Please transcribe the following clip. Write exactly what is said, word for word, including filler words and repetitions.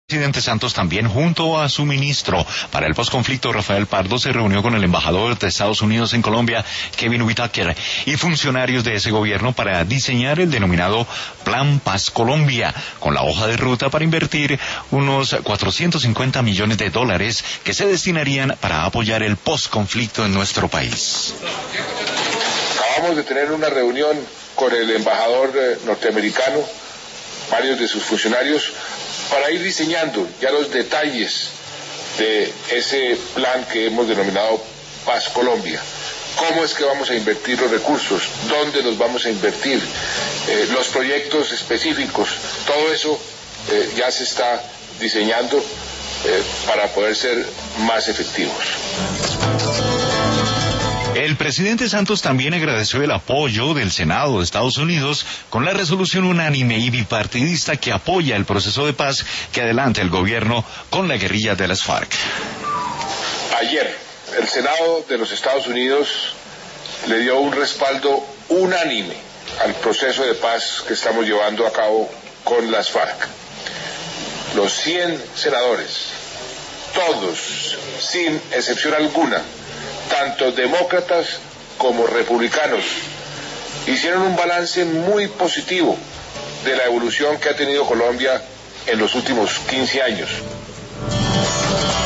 El presidente Santos también, junto a su ministro para el posconflicto, Rafael Pardo, se reunió con el embajador de Estados Unidos en Colombia, Kevin Whitaker, y funcionarios de ese gobierno para diseñar el denominado Plan Paz Colombia, con la hoja de ruta para invertir unos cuatrocientos cincuenta millones de dólares que se destinarían para apoyar el posconflicto en nuestro país. Acabamos de tener una reunión con el embajador eh, norteamericano, varios de sus funcionarios, para ir diseñando ya los detalles de ese plan que hemos denominado Paz Colombia. ¿Cómo es que vamos a invertir los recursos? ¿Dónde los vamos a invertir? Eh, los proyectos específicos, todo eso eh, ya se está diseñando eh, para poder ser más efectivos. El presidente Santos también agradeció el apoyo del Senado de Estados Unidos con la resolución unánime y bipartidista que apoya el proceso de paz que adelanta el gobierno con la guerrilla de las FARC. Ayer, el Senado de los Estados Unidos le dio un respaldo unánime al proceso de paz que estamos llevando a cabo con las FARC. Los cien senadores, todos, sin excepción alguna, tanto demócratas como republicanos, hicieron un balance muy positivo de la evolución que ha tenido Colombia en los últimos quince años.